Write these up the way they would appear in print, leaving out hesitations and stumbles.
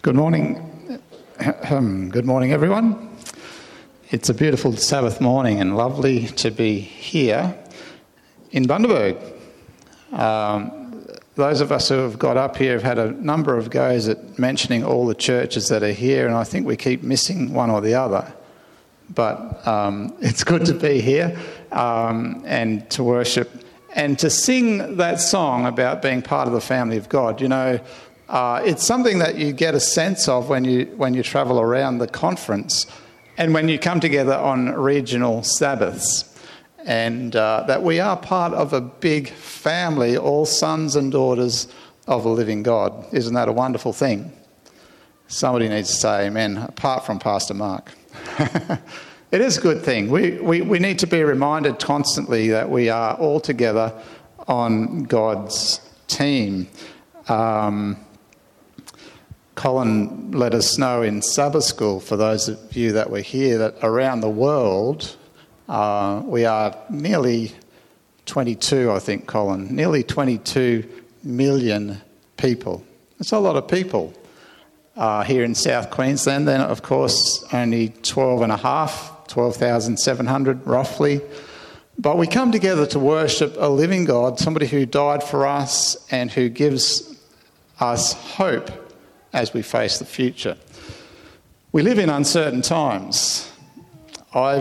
Good morning. Good morning, everyone. It's a beautiful Sabbath morning and lovely to be here in Bundaberg. Those of us who have got up here have had a number of goes at mentioning all the churches that are here, and I think we keep missing one or the other. But it's good to be here and to worship and to sing that song about being part of the family of God. You know, it's something that you get a sense of when you travel around the conference and when you come together on regional Sabbaths, and that we are part of a big family, all sons and daughters of a living God. Isn't that a wonderful thing? Somebody needs to say amen, apart from Pastor Mark. It is a good thing. We need to be reminded constantly that we are all together on God's team. Colin let us know in Sabbath school, for those of you that were here, that around the world we are nearly 22, I think, Colin, nearly 22 million people. That's a lot of people. Here in South Queensland, then, of course, only 12,700 roughly. But we come together to worship a living God, somebody who died for us and who gives us hope as we face the future. We live in uncertain times. I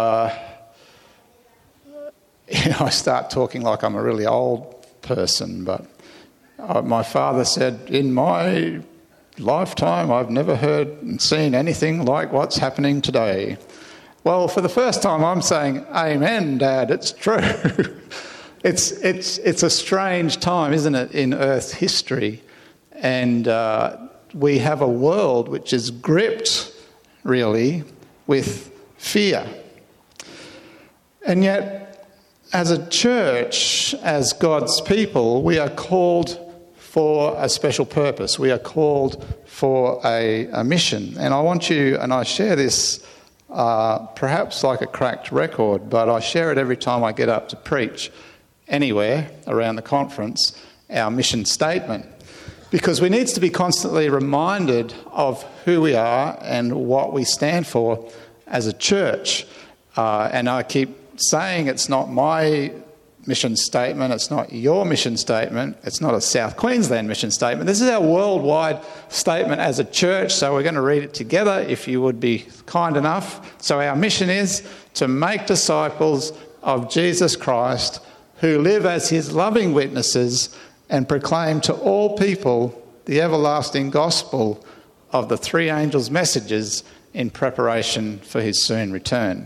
start talking like I'm a really old person, but my father said, in my lifetime, I've never heard and seen anything like what's happening today. Well, for the first time, I'm saying, amen, Dad, it's true. It's a strange time, isn't it, in Earth's history? And we have a world which is gripped, really, with fear. And yet, as a church, as God's people, we are called for a special purpose. We are called for a mission. And I want you, and I share this perhaps like a cracked record, but I share it every time I get up to preach anywhere around the conference, our mission statement. Because we need to be constantly reminded of who we are and what we stand for as a church. And I keep saying it's not my mission statement, it's not your mission statement, it's not a South Queensland mission statement. This is our worldwide statement as a church, so we're going to read it together if you would be kind enough. So our mission is to make disciples of Jesus Christ who live as his loving witnesses and proclaim to all people the everlasting gospel of the three angels' messages in preparation for his soon return.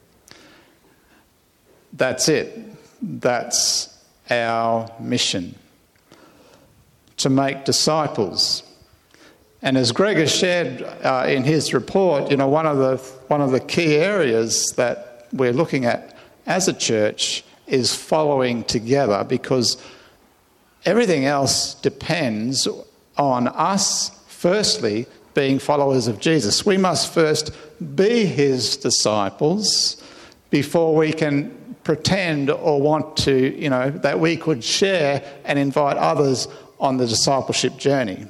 That's it. That's our mission, to make disciples. And as Greg has shared in his report, you know, one of the key areas that we're looking at as a church is following together, because everything else depends on us, firstly, being followers of Jesus. We must first be his disciples before we can pretend or want to, you know, that we could share and invite others on the discipleship journey.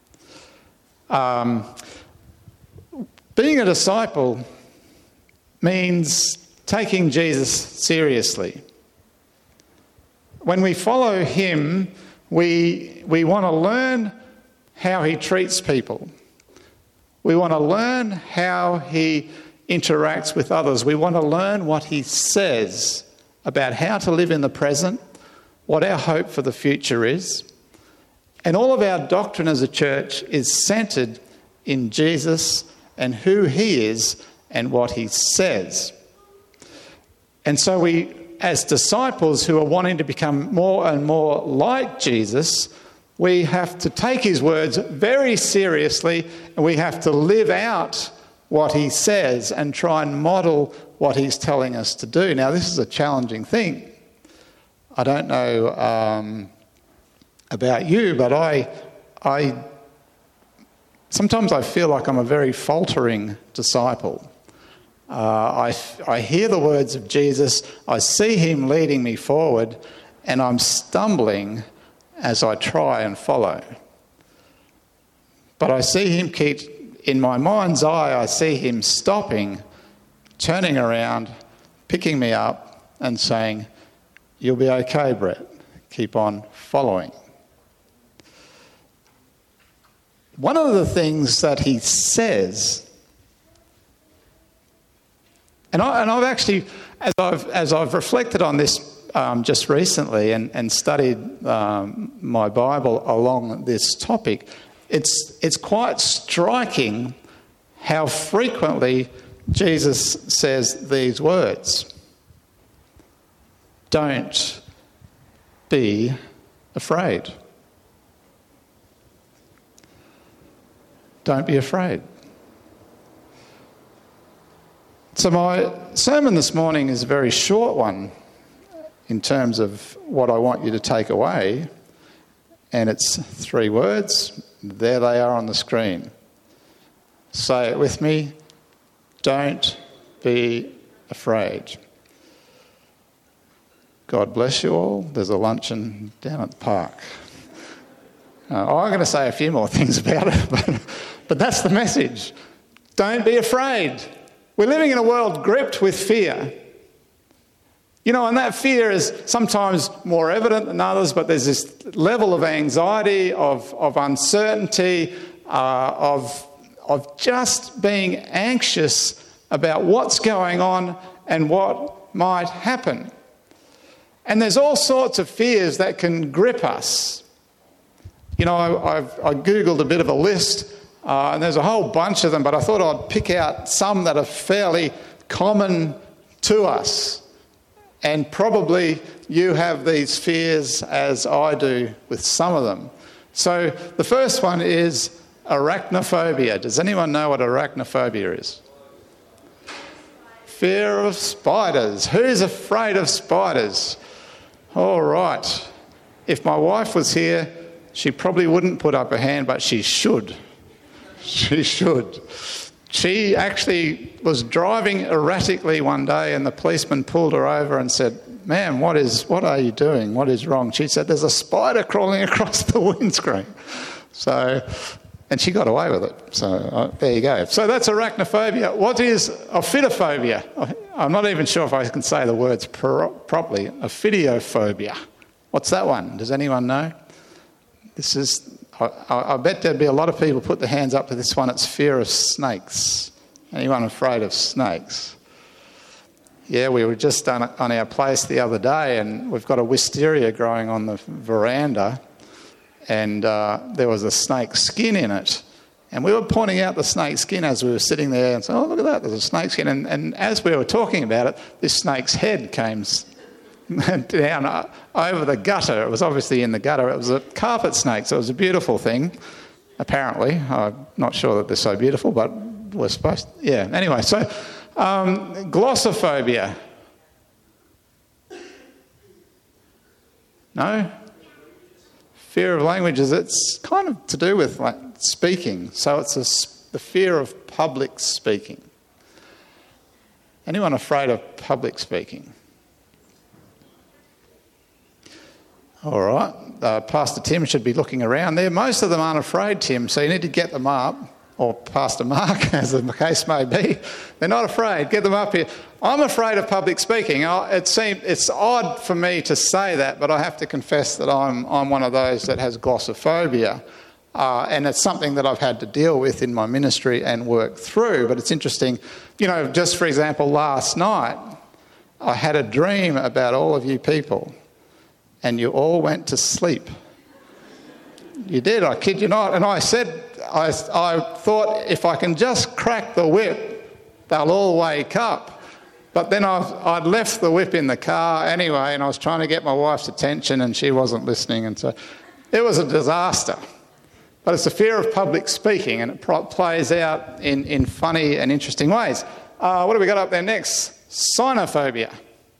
Being a disciple means taking Jesus seriously. When we follow him, we want to learn how he treats people. We want to learn how he interacts with others. We want to learn what he says about how to live in the present, what our hope for the future is. And all of our doctrine as a church is centred in Jesus and who he is and what he says. And so we, as disciples who are wanting to become more and more like Jesus, we have to take his words very seriously, and we have to live out what he says and try and model what he's telling us to do. Now, this is a challenging thing. I don't know about you, but I sometimes I feel like I'm a very faltering disciple. I hear the words of Jesus, I see him leading me forward, and I'm stumbling as I try and follow. But I see him in my mind's eye, I see him stopping, turning around, picking me up and saying, "You'll be okay, Brett. Keep on following." One of the things that he says, and I've actually, as I've reflected on this just recently and studied my Bible along this topic, it's quite striking how frequently Jesus says these words: "Don't be afraid." Don't be afraid. So my sermon this morning is a very short one in terms of what I want you to take away, and it's 3 words. There they are on the screen. Say it with me: don't be afraid. God bless you all. There's a luncheon down at the park. I'm going to say a few more things about it, but that's the message. Don't be afraid. We're living in a world gripped with fear. You know, and that fear is sometimes more evident than others, but there's this level of anxiety, of uncertainty, of just being anxious about what's going on and what might happen. And there's all sorts of fears that can grip us. You know, I Googled a bit of a list, and there's a whole bunch of them, but I thought I'd pick out some that are fairly common to us. And probably you have these fears as I do with some of them. So the first one is arachnophobia. Does anyone know what arachnophobia is? Fear of spiders. Who's afraid of spiders? All right. If my wife was here, she probably wouldn't put up her hand, but she should. She should. She actually was driving erratically one day and the policeman pulled her over and said, "Ma'am, what are you doing? What is wrong?" She said, "There's a spider crawling across the windscreen." And she got away with it. So there you go. So that's arachnophobia. What is ophidiophobia? I'm not even sure if I can say the words properly. Ophidiophobia. What's that one? Does anyone know? This is, I bet there'd be a lot of people put their hands up to this one. It's fear of snakes. Anyone afraid of snakes? Yeah, we were just on our place the other day and we've got a wisteria growing on the veranda and there was a snake skin in it. And we were pointing out the snake skin as we were sitting there and saying, "Oh, look at that, there's a snake skin." And as we were talking about it, this snake's head came down over the gutter. It was obviously in the gutter. It was a carpet snake, so it was a beautiful thing, apparently. I'm not sure that they're so beautiful, but we're supposed to. Yeah, anyway, so glossophobia. No? Fear of languages. It's kind of to do with like speaking. So it's the fear of public speaking. Anyone afraid of public speaking? All right. Pastor Tim should be looking around there. Most of them aren't afraid, Tim, so you need to get them up. Or Pastor Mark, as the case may be. They're not afraid. Get them up here. I'm afraid of public speaking. It's odd for me to say that, but I have to confess that I'm one of those that has glossophobia. And it's something that I've had to deal with in my ministry and work through. But it's interesting, you know, just for example, last night, I had a dream about all of you people. And you all went to sleep. You did, I kid you not. And I said, I thought if I can just crack the whip, they'll all wake up. But then I'd left the whip in the car anyway, and I was trying to get my wife's attention and she wasn't listening. And so it was a disaster. But it's a fear of public speaking, and it plays out in funny and interesting ways. What have we got up there next? Sinophobia.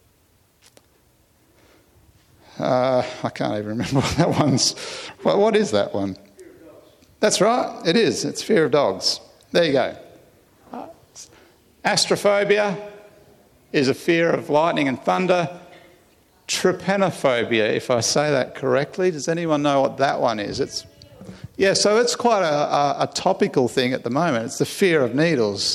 I can't even remember what that one's. What is that one? That's right, it is. It's fear of dogs. There you go. Astrophobia is a fear of lightning and thunder. Trypanophobia, if I say that correctly. Does anyone know what that one is? It's Yeah, so it's quite a topical thing at the moment. It's the fear of needles.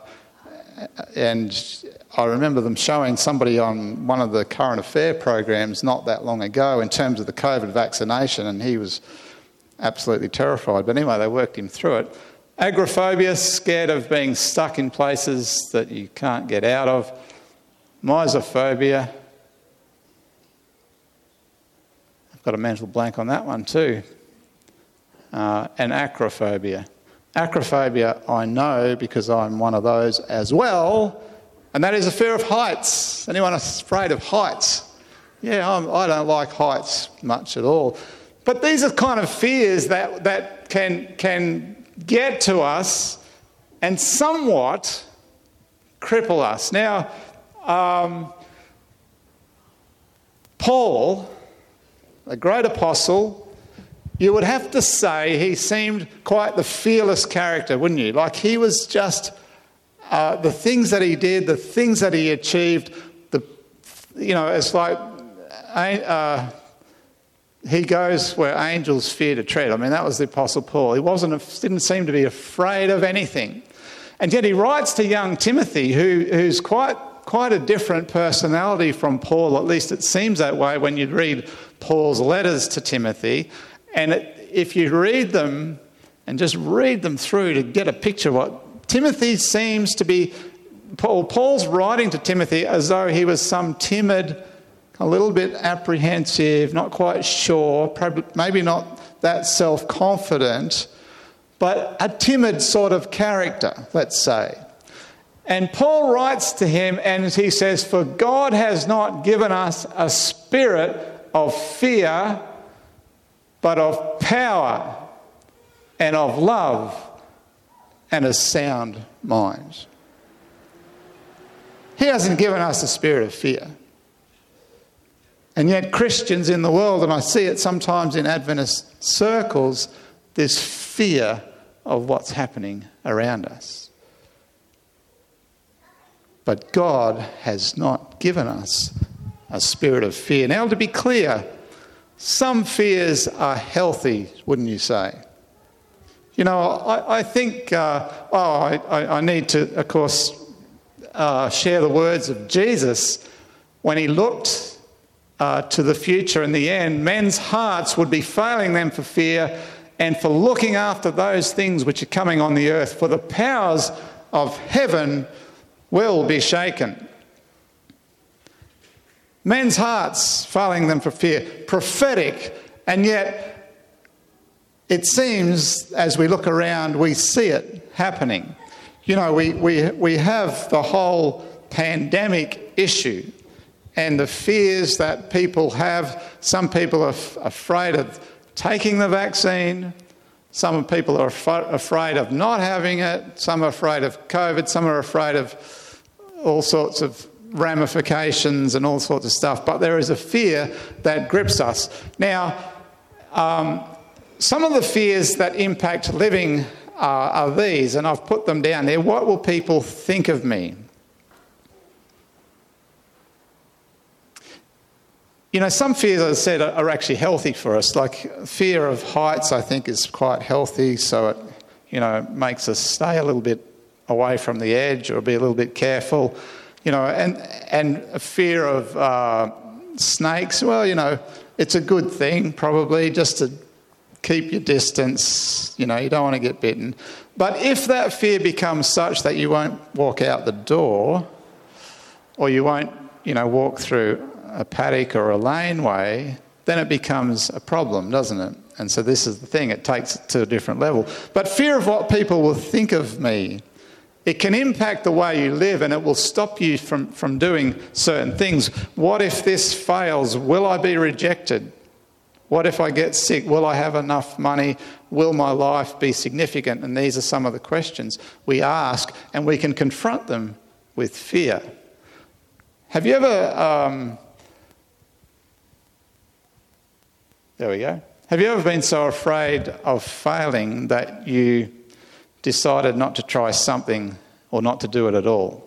And I remember them showing somebody on one of the current affair programs not that long ago in terms of the COVID vaccination, and he was absolutely terrified. But anyway, they worked him through it. Agoraphobia, scared of being stuck in places that you can't get out of. Misophobia. I've got a mental blank on that one too. And acrophobia. Acrophobia I know because I'm one of those as well, and that is a fear of heights. Anyone afraid of heights? Yeah, I don't like heights much at all. But these are kind of fears that can get to us and somewhat cripple us. Now, Paul, a great apostle, you would have to say he seemed quite the fearless character, wouldn't you? Like he was just the things that he did, the things that he achieved. It's like he goes where angels fear to tread. I mean, that was the Apostle Paul. He didn't seem to be afraid of anything, and yet he writes to young Timothy, who's quite a different personality from Paul. At least it seems that way when you read Paul's letters to Timothy. And if you read them and just read them through to get a picture of what Timothy seems to be, Paul's writing to Timothy as though he was some timid, a little bit apprehensive, not quite sure, probably, maybe not that self-confident, but a timid sort of character, let's say. And Paul writes to him and he says, "For God has not given us a spirit of fear, but of power and of love and a sound mind." He hasn't given us a spirit of fear. And yet Christians in the world, and I see it sometimes in Adventist circles, this fear of what's happening around us. But God has not given us a spirit of fear. Now, to be clear, some fears are healthy, wouldn't you say? You know, I think, I need to, of course, share the words of Jesus when he looked to the future and the end. Men's hearts would be failing them for fear and for looking after those things which are coming on the earth, for the powers of heaven will be shaken. Men's hearts failing them for fear. Prophetic, and yet it seems as we look around we see it happening. You know, we have the whole pandemic issue and the fears that people have. Some people are afraid of taking the vaccine. Some people are afraid of not having it. Some are afraid of COVID. Some are afraid of all sorts of ramifications and all sorts of stuff. But there is a fear that grips us. Now, some of the fears that impact living are these, and I've put them down there. What will people think of me? You know, some fears, as I said, are actually healthy for us. Like fear of heights, I think, is quite healthy. So it, you know, makes us stay a little bit away from the edge or be a little bit careful. You know, and a fear of snakes. Well, you know, it's a good thing probably just to keep your distance. You know, you don't want to get bitten. But if that fear becomes such that you won't walk out the door, or you won't, you know, walk through a paddock or a laneway, then it becomes a problem, doesn't it? And so this is the thing, it takes it to a different level. But fear of what people will think of me, it can impact the way you live, and it will stop you from doing certain things. What if this fails? Will I be rejected? What if I get sick? Will I have enough money? Will my life be significant? And these are some of the questions we ask, and we can confront them with fear. Have you ever... There we go. Have you ever been so afraid of failing that you decided not to try something or not to do it at all?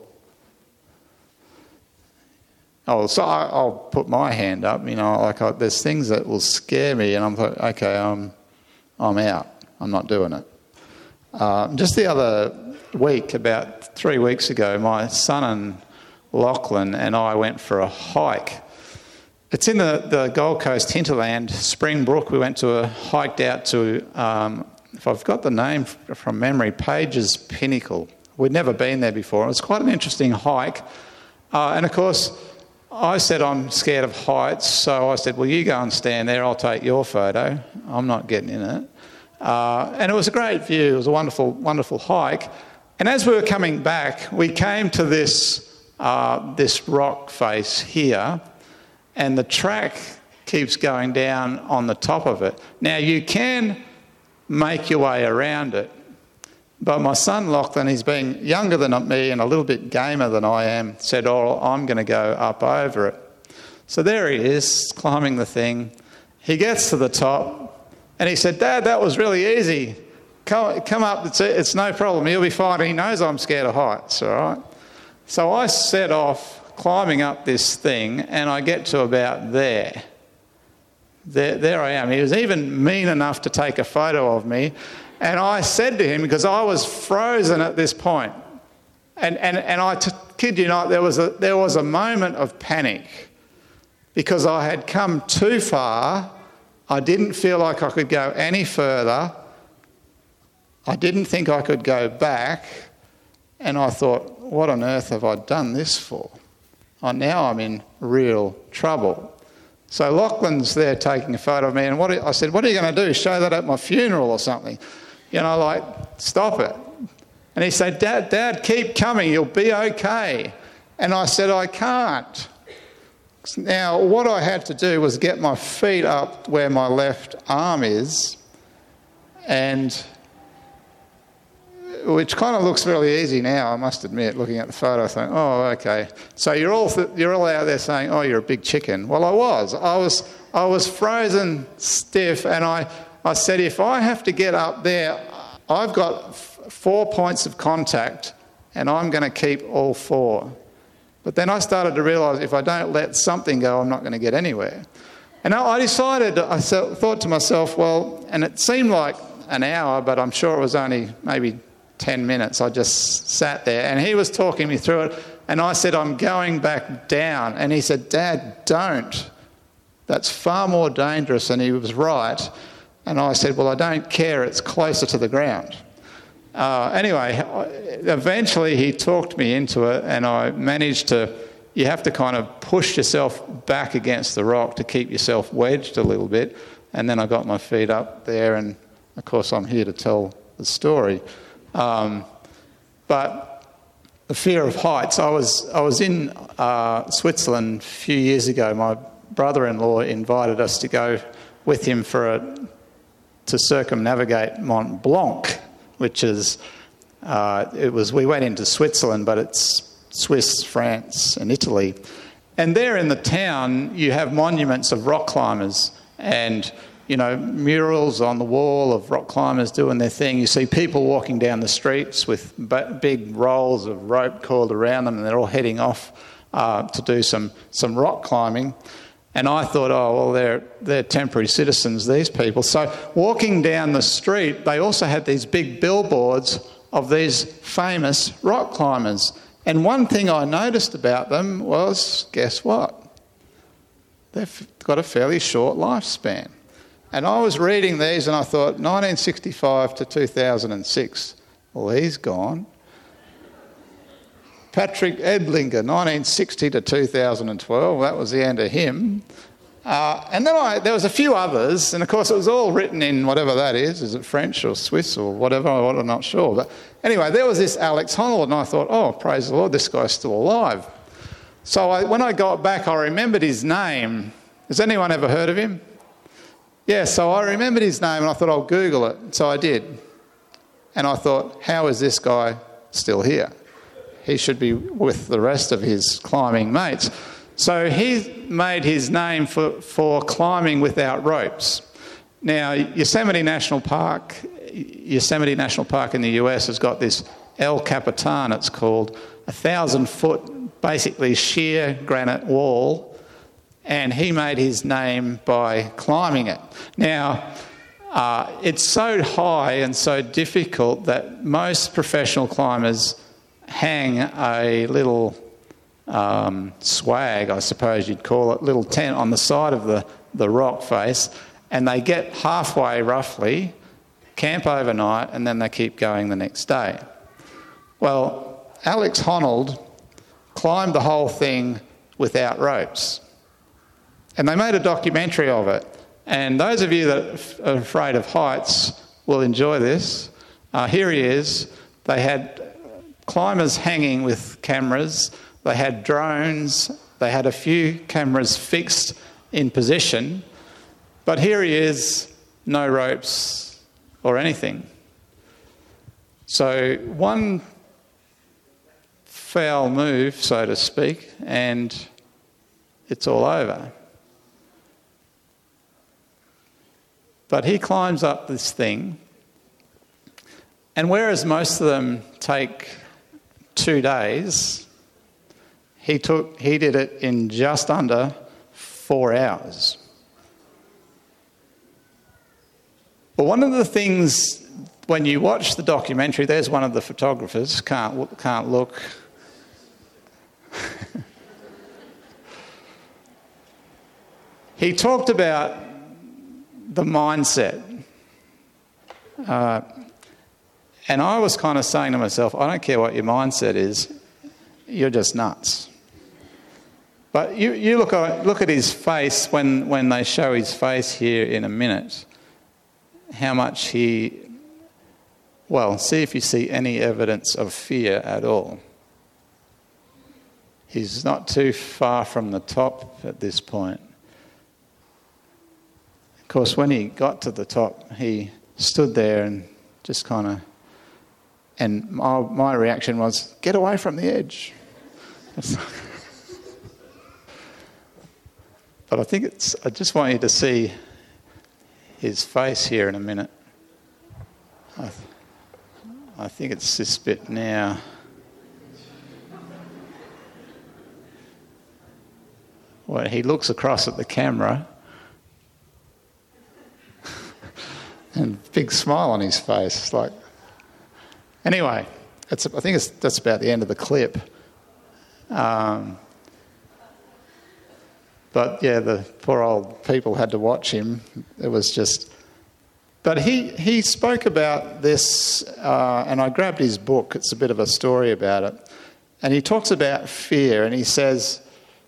Oh, so I'll put my hand up. You know, like there's things that will scare me, and I'm like, okay, I'm I'm out. I'm not doing it. Just the other week, about 3 weeks ago, my son and Lachlan and I went for a hike. It's in the Gold Coast hinterland, Springbrook. We went to hiked out to, if I've got the name from memory, Page's Pinnacle. We'd never been there before. It was quite an interesting hike. And of course, I said I'm scared of heights, so I said, well, you go and stand there, I'll take your photo. I'm not getting in it. And it was a great view. It was a wonderful, wonderful hike. And as we were coming back, we came to this rock face here, and the track keeps going down on the top of it. Now, you can make your way around it, but my son Lachlan, he's being younger than me and a little bit gamer than I am, said, oh, I'm going to go up over it. So there he is, climbing the thing. He gets to the top, and he said, Dad, that was really easy. Come up, it's no problem, you'll be fine. He knows I'm scared of heights, all right? So I set off climbing up this thing, and I get to about there. There I am. He was even mean enough to take a photo of me, and I said to him, because I was frozen at this point, and kid you not, there was a moment of panic, because I had come too far. I didn't feel like I could go any further. I didn't think I could go back, and I thought, what on earth have I done this for? Now I'm in real trouble. So Lachlan's there taking a photo of me, and I said, what are you going to do, show that at my funeral or something? You know, like, stop it. And he said, Dad, keep coming, you'll be okay. And I said, I can't. Now, what I had to do was get my feet up where my left arm is, and which kind of looks really easy now, I must admit, looking at the photo, I think, oh, okay. So you're all out there saying, oh, you're a big chicken. Well, I was frozen stiff, and I said, if I have to get up there, I've got 4 points of contact, and I'm going to keep all 4. But then I started to realise if I don't let something go, I'm not going to get anywhere. And I decided, I thought to myself, well, and it seemed like an hour, but I'm sure it was only maybe 10 minutes. I just sat there, and he was talking me through it, and I said, I'm going back down. And he said, Dad, don't. That's far more dangerous. And he was right. And I said, well, I don't care. It's closer to the ground. Anyway, eventually he talked me into it, and I managed to, you have to kind of push yourself back against the rock to keep yourself wedged a little bit. And then I got my feet up there, and of course I'm here to tell the story. But the fear of heights, I was in Switzerland a few years ago. My brother-in-law invited us to go with him to circumnavigate Mont Blanc, which is, we went into Switzerland, but it's Swiss, France and Italy. And there in the town, you have monuments of rock climbers and, you know, murals on the wall of rock climbers doing their thing. You see people walking down the streets with big rolls of rope coiled around them, and they're all heading off to do some rock climbing. And I thought, oh, well, they're temporary citizens, these people. So walking down the street, they also had these big billboards of these famous rock climbers. And one thing I noticed about them was, guess what? They've got a fairly short lifespan. And I was reading these and I thought, 1965 to 2006, well, he's gone. Patrick Edlinger, 1960 to 2012, that was the end of him. And then there was a few others, and of course it was all written in whatever that is it French or Swiss or whatever, I'm not sure. But anyway, there was this Alex Honnold, and I thought, oh, praise the Lord, this guy's still alive. So when I got back, I remembered his name. Has anyone ever heard of him? Yeah, so I remembered his name, and I thought, I'll Google it. So I did. And I thought, how is this guy still here? He should be with the rest of his climbing mates. So he made his name for climbing without ropes. Now, Yosemite National Park in the US has got this El Capitan, it's called, 1,000-foot, basically sheer granite wall, and he made his name by climbing it. Now, It's so high and so difficult that most professional climbers hang a little swag, I suppose you'd call it, little tent on the side of the rock face, and they get halfway roughly, camp overnight, and then they keep going the next day. Well, Alex Honnold climbed the whole thing without ropes. And they made a documentary of it. And those of you that are afraid of heights will enjoy this. Here he is. They had climbers hanging with cameras. They had drones. They had a few cameras fixed in position. But here he is, no ropes or anything. So one foul move, so to speak, and it's all over. But he climbs up this thing, and whereas most of them take 2 days, he did it in just under 4 hours. But one of the things when you watch the documentary, there's one of the photographers, can't look. He talked about the mindset. And I was kind of saying to myself, I don't care what your mindset is, you're just nuts. But you look at his face when they show his face here in a minute, how much see if you see any evidence of fear at all. He's not too far from the top at this point. Of course, when he got to the top, he stood there and just kind of... And my reaction was, get away from the edge. But I just want you to see his face here in a minute. I think it's this bit now. Well, he looks across at the camera and big smile on his face. Anyway, I think that's about the end of the clip. But yeah, the poor old people had to watch him. It was just... But he spoke about this, and I grabbed his book. It's a bit of a story about it. And he talks about fear, and he says...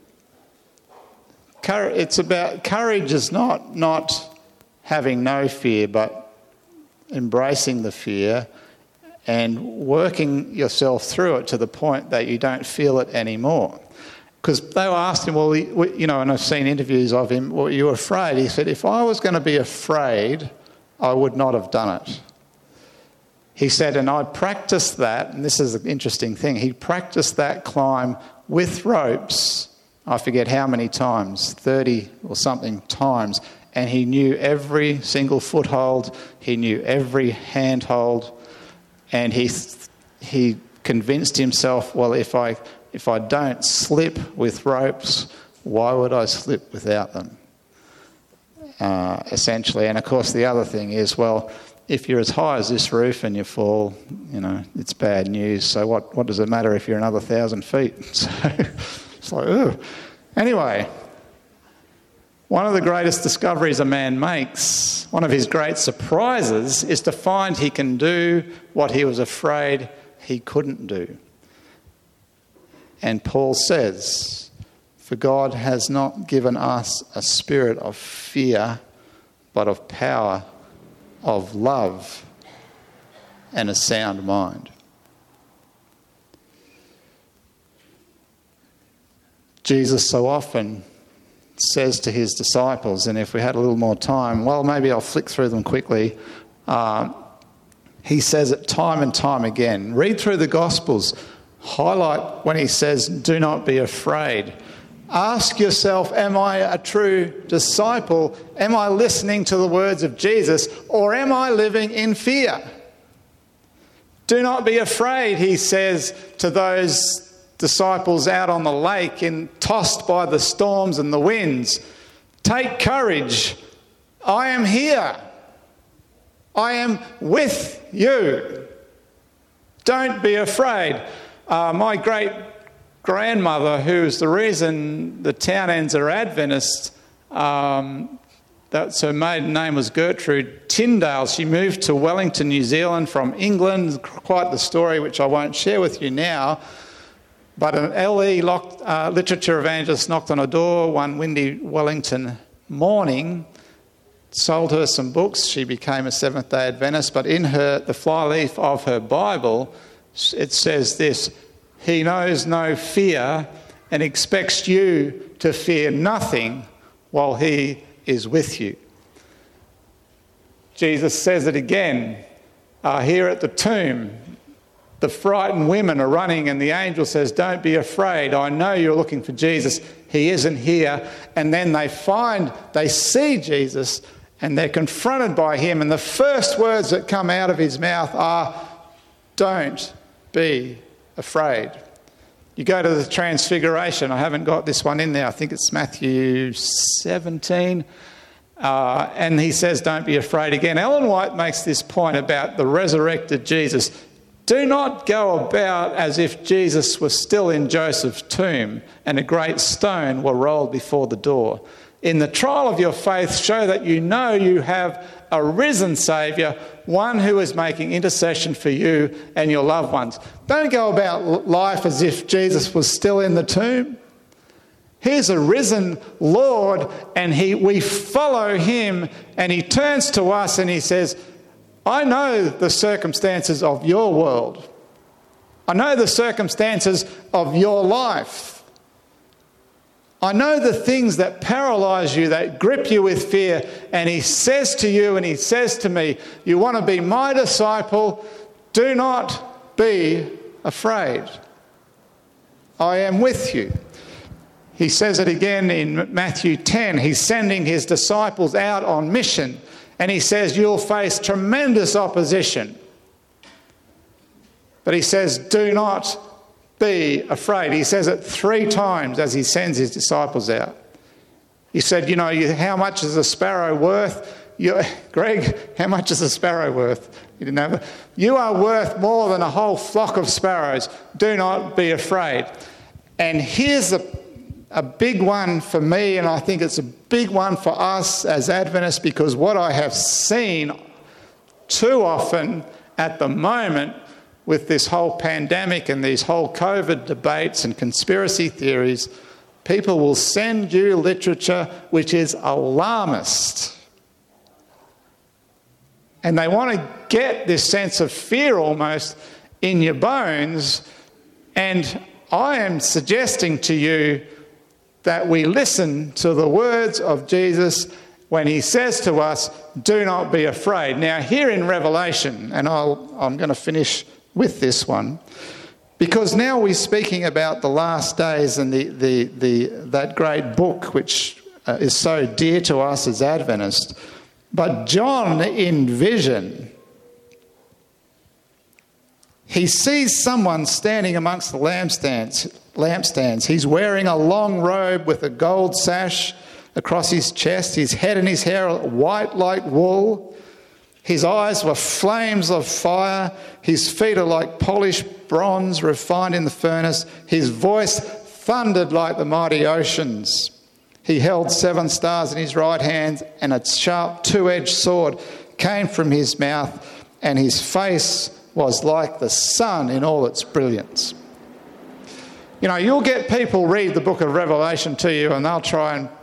It's about courage is not having no fear, but embracing the fear and working yourself through it to the point that you don't feel it anymore. Because they were asking, and I've seen interviews of him, were you afraid? He said, if I was going to be afraid, I would not have done it. He said, and I practiced that, and this is an interesting thing, he practiced that climb with ropes, I forget how many times, 30 or something times, and he knew every single foothold, he knew every handhold, and he convinced himself, well, if I don't slip with ropes, why would I slip without them? Essentially. And of course the other thing is, well, if you're as high as this roof and you fall, it's bad news. So what does it matter if you're another 1,000 feet? So it's like, ooh. Anyway, one of the greatest discoveries a man makes, one of his great surprises, is to find he can do what he was afraid he couldn't do. And Paul says, for God has not given us a spirit of fear, but of power, of love, and a sound mind. Jesus so often says to his disciples, and if we had a little more time, well, maybe I'll flick through them quickly. He says it time and time again. Read through the Gospels. Highlight when he says, do not be afraid. Ask yourself, am I a true disciple? Am I listening to the words of Jesus? Or am I living in fear? Do not be afraid, he says to those disciples out on the lake and tossed by the storms and the winds. Take courage. I am here. I am with you. Don't be afraid. My great-grandmother, who's the reason the Townends are Adventists, that's her maiden name was Gertrude Tyndale. She moved to Wellington, New Zealand from England. Quite the story, which I won't share with you now. But an LE literature evangelist knocked on her door one windy Wellington morning, sold her some books. She became a Seventh-day Adventist. But in the flyleaf of her Bible, it says this: "He knows no fear and expects you to fear nothing while he is with you." Jesus says it again here at the tomb. The frightened women are running and the angel says, "Don't be afraid. I know you're looking for Jesus. He isn't here." And then they see Jesus and they're confronted by him. And the first words that come out of his mouth are, "Don't be afraid." You go to the Transfiguration. I haven't got this one in there. I think it's Matthew 17. And he says, "Don't be afraid" again. Ellen White makes this point about the resurrected Jesus. Do not go about as if Jesus was still in Joseph's tomb and a great stone were rolled before the door. In the trial of your faith, show that you know you have a risen Saviour, one who is making intercession for you and your loved ones. Don't go about life as if Jesus was still in the tomb. Here's a risen Lord, and we follow him, and he turns to us and he says, "I know the circumstances of your world. I know the circumstances of your life. I know the things that paralyse you, that grip you with fear." And he says to you and he says to me, "You want to be my disciple? Do not be afraid. I am with you." He says it again in Matthew 10. He's sending his disciples out on mission. And he says, "You'll face tremendous opposition." But he says, "Do not be afraid." He says it 3 times as he sends his disciples out. He said, "How much is a sparrow worth?" Greg, how much is a sparrow worth? You didn't have it. "You are worth more than a whole flock of sparrows. Do not be afraid." And here's a big one for me, and I think it's a big one for us as Adventists, because what I have seen too often at the moment with this whole pandemic and these whole COVID debates and conspiracy theories, people will send you literature which is alarmist. And they want to get this sense of fear almost in your bones. And I am suggesting to you that we listen to the words of Jesus when he says to us, "Do not be afraid." Now, here in Revelation, and I'm going to finish with this one, because now we're speaking about the last days and that great book which is so dear to us as Adventists. But John, in vision, he sees someone standing amongst the lampstands. He's wearing a long robe with a gold sash across his chest. His head and his hair are white like wool. His eyes were flames of fire. His feet are like polished bronze refined in the furnace. His voice thundered like the mighty oceans. He held 7 stars in his right hand, and a sharp 2-edged sword came from his mouth, and his face was like the sun in all its brilliance. You'll get people read the book of Revelation to you, and they'll try and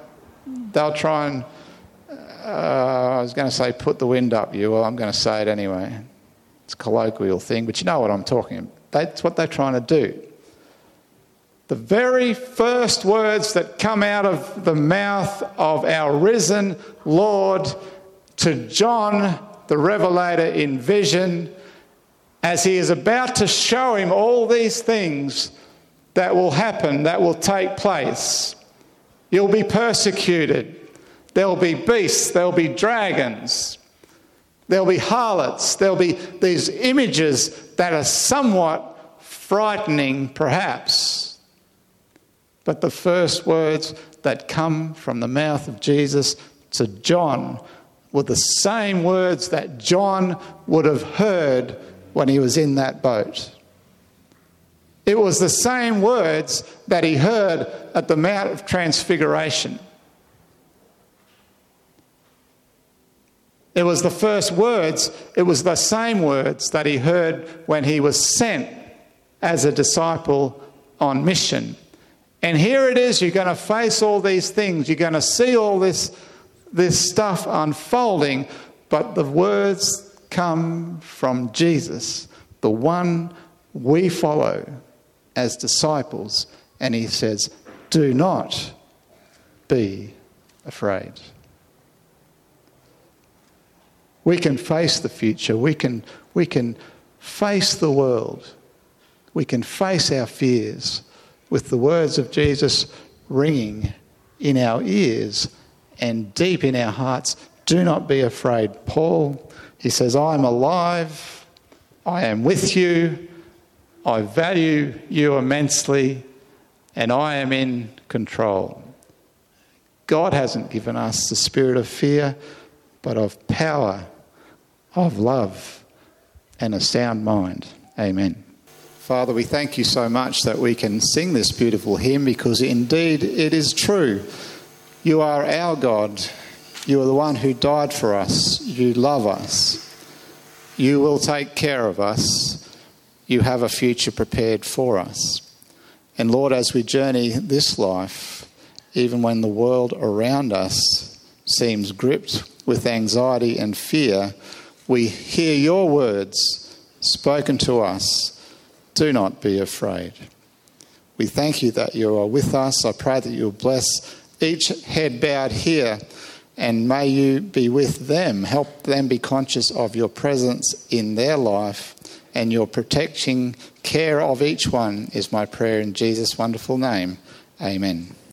I was going to say put the wind up you. Well, I'm going to say it anyway. It's a colloquial thing, but you know what I'm talking about. That's what they're trying to do. The very first words that come out of the mouth of our risen Lord to John, the Revelator in vision, as he is about to show him all these things that will happen, that will take place. You'll be persecuted. There'll be beasts. There'll be dragons. There'll be harlots. There'll be these images that are somewhat frightening, perhaps. But the first words that come from the mouth of Jesus to John, were the same words that John would have heard when he was in that boat. It was the same words that he heard at the Mount of Transfiguration. It was the first words, it was the same words that he heard when he was sent as a disciple on mission. And here it is, you're going to face all these things, you're going to see all this stuff unfolding, but the words come from Jesus, the one we follow as disciples. And he says, do not be afraid. We can face the future. We can face the world. We can face our fears with the words of Jesus ringing in our ears and deep in our hearts. Do not be afraid. Paul, he says, I am alive. I am with you. I value you immensely, and I am in control. God hasn't given us the spirit of fear, but of power, of love, and a sound mind. Amen. Father, we thank you so much that we can sing this beautiful hymn, because indeed it is true. You are our God. You are the one who died for us. You love us. You will take care of us. You have a future prepared for us. And Lord, as we journey this life, even when the world around us seems gripped with anxiety and fear, we hear your words spoken to us. Do not be afraid. We thank you that you are with us. I pray that you'll bless each head bowed here, and may you be with them. Help them be conscious of your presence in their life, and your protecting care of each one is my prayer in Jesus' wonderful name. Amen.